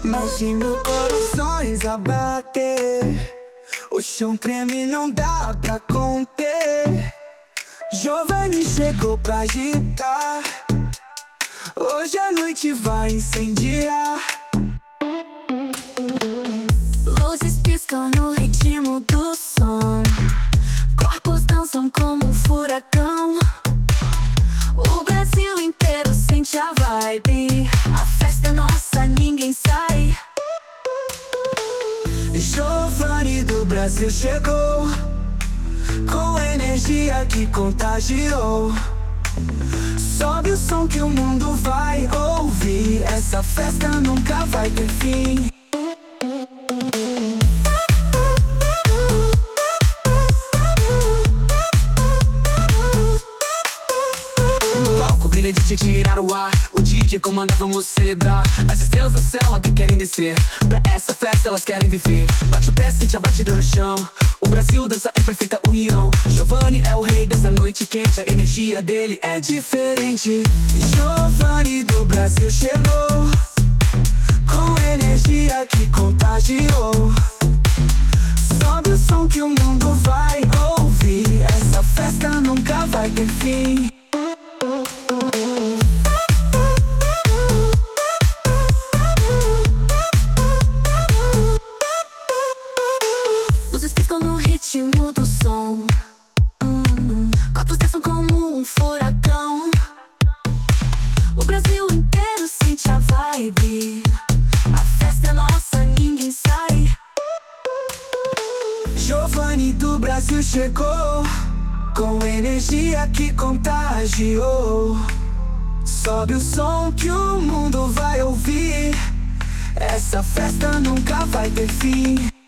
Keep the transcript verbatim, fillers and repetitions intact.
Mas de mil corações a bater, o chão treme, não dá pra conter. Giovanni chegou pra agitar, hoje a noite vai incendiar. Luzes piscam no ritmo do som, corpos dançam como um furacão. O Brasil inteiro sente a vibe, a festa é nossa, ninguém sai. Giovanni do Brasil chegou, com energia que contagiou. Sobe o som que o mundo vai ouvir, essa festa nunca vai ter fim. No palco brilha de tirar o ar, o D J comanda, vamos celebrar. As estrelas do céu aqui querem descer, pra essa festa elas querem viver. Bate o pé, sente a batida no chão, o Brasil dança em perfeita união. Giovanni é o rei dessa noite quente, a energia dele é diferente. Giovanni do Brasil chegou, com energia que contagiou. Sobe o som que o mundo vai ouvir, essa festa nunca vai ter fim. Luzes piscam no ritmo do som, hum, corpos dançam como um furacão. O Brasil inteiro sente a vibe, a festa é nossa, ninguém sai. Giovanni do Brasil chegou, com energia que contagiou. Sobe o som que o mundo vai ouvir, essa festa nunca vai ter fim.